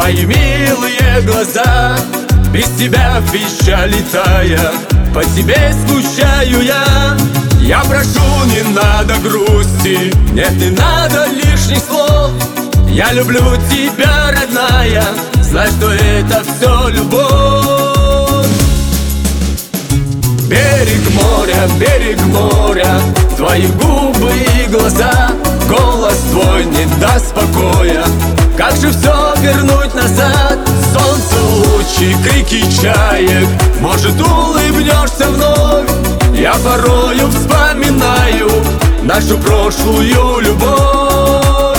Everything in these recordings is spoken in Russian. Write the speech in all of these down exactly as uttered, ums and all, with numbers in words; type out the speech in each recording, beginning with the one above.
Твои милые глаза, без тебя в печали тая, по тебе скучаю я. Я прошу, не надо грусти, нет, не надо лишних слов. Я люблю тебя, родная, знай, что это все любовь. Берег моря, берег моря, твои губы и глаза, голос твой не даст покоя. Как же все вернуть назад? Солнце, лучи, крики чаек, может, улыбнешься вновь? Я порою вспоминаю нашу прошлую любовь.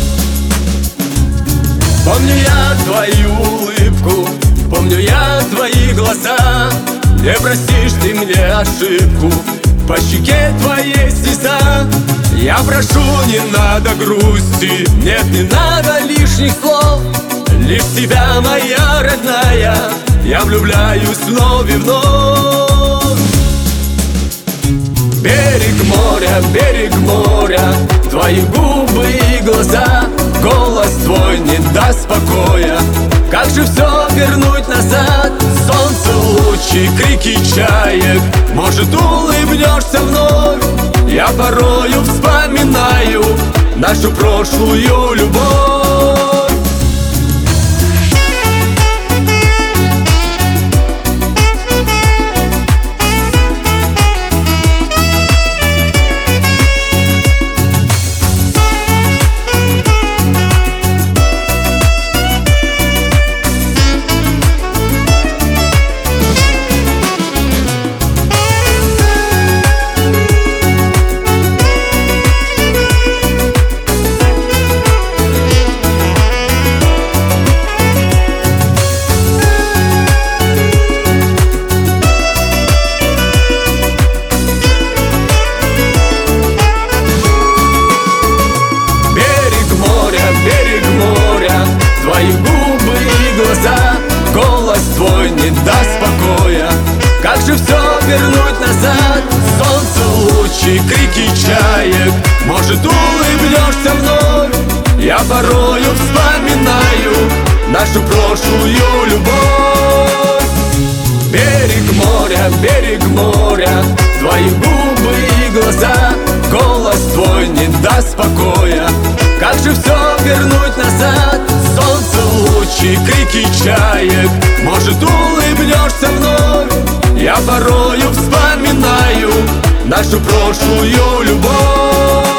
Помню я твою улыбку, помню я твои глаза. Не простишь ты мне ошибку, по щеке твоей слеза. Я прошу, не надо грусти, нет, не надо лишних слов. Лишь в тебя, моя родная, я влюбляюсь вновь и вновь. Берег моря, берег моря, твои губы и глаза, голос твой не даст покоя. Как же все вернуть назад? Солнце, лучи, крики чаек, может, улыбнешься вновь? Я порою вспоминаю нашу прошлую любовь. Твои губы и глаза, голос твой не даст покоя. Как же все вернуть назад? Солнце, лучи, крики чаек, может, улыбнешься вновь? Я порою вспоминаю нашу прошлую любовь. Берег моря, берег моря, твои губы и глаза, голос твой не даст покоя. Как же все вернуть назад? Солнце, лучи, крики чаек, может, улыбнешься вновь? Я порою вспоминаю нашу прошлую любовь.